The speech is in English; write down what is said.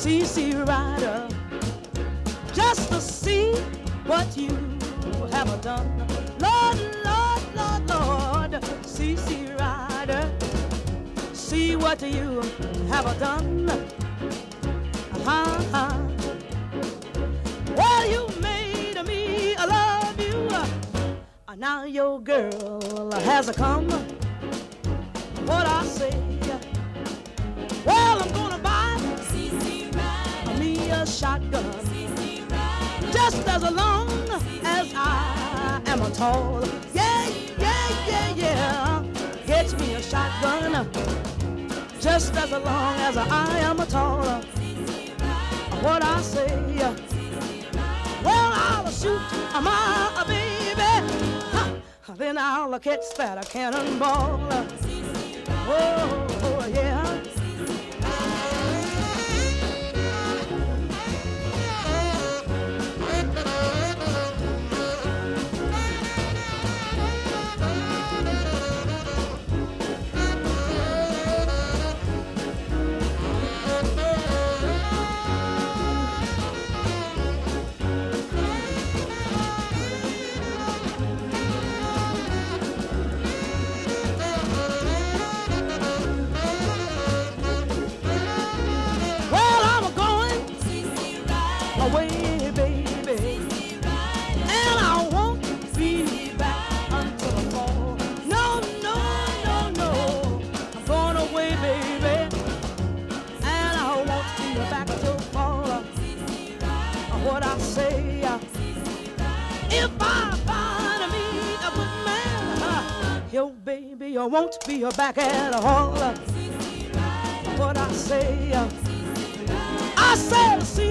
CC Rider, just to see what you have done. Lord, Lord, Lord, Lord, CC Rider, see what you have done. Well, you made me love you. Now your girl has come. What I say? Well, I'm gonna buy me a shotgun. Just as long as I am a tall. Yeah, yeah, yeah, yeah. Get me a shotgun. Just as long as I am a tall. What I say? Well, I'll shoot my baby. Then I'll catch that cannonball. Oh, yeah. You won't be back at all. What I say, see